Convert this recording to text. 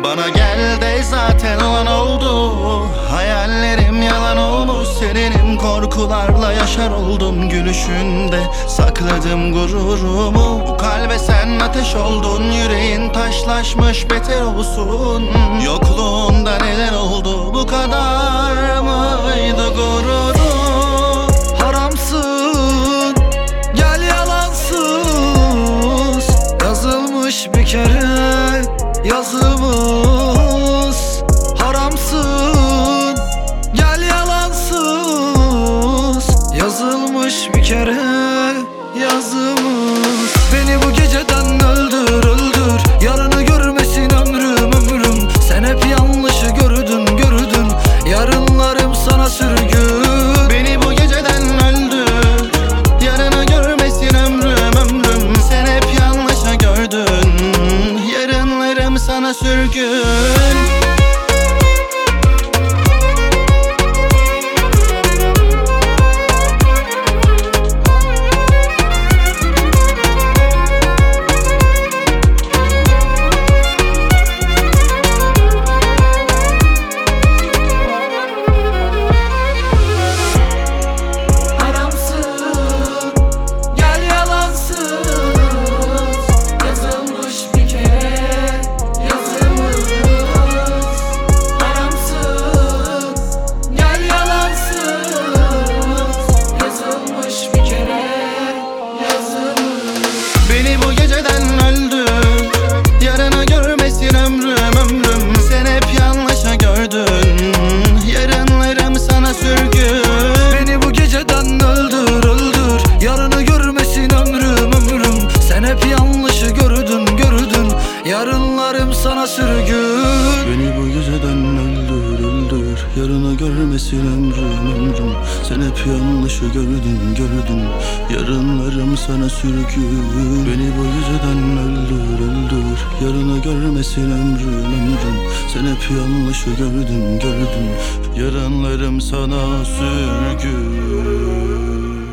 Bana gel de zaten olan oldu. Hayallerim yalan olmuş, serinim korkularla yaşar oldum. Gülüşünde sakladım gururumu. Bu kalbe sen ateş oldun, yüreğin taşlaşmış beter olsun. Yokluğunda neler oldu, bu kadar mıydı gururu? Haramsın, gel yalansız, yazılmış bir kere yazımız. Haramsın, gel yalansız, yazılmış bir kere yazımız. Beni bu geceden öldür, öldür, yarını görmesin ömrüm, ömrüm. Sen hep yanlışı gördün, gördün, yarınlarım sana sürgün. Beni bu geceden öldür, yarını görmesin ömrüm, ömrüm. Sen hep yanlışa gördün, yarınlarım sana sürgün. Beni bu geceden öldür, yarını görmesin ömrüm, ömrüm. Sen hep yanlışa gördün, yarınlarım sana sürgün. Beni bu geceden öldür, öldür, yarını görmesin ömrüm, ömrüm. Sen hep yanlışı gördün, gördün, yarınlarım sana sürgün. Beni bu geceden öldür, öldür, yarını görmesin ömrüm, ömrüm. Sen hep yanlışı gördün, gördün, yarınlarım sana sürgün. Beni bu geceden öldür, öldür, yarını görmesin ömrüm, ömrüm. Sen hep yanlışı gördün, gördün, yarınlarım sana sürgün.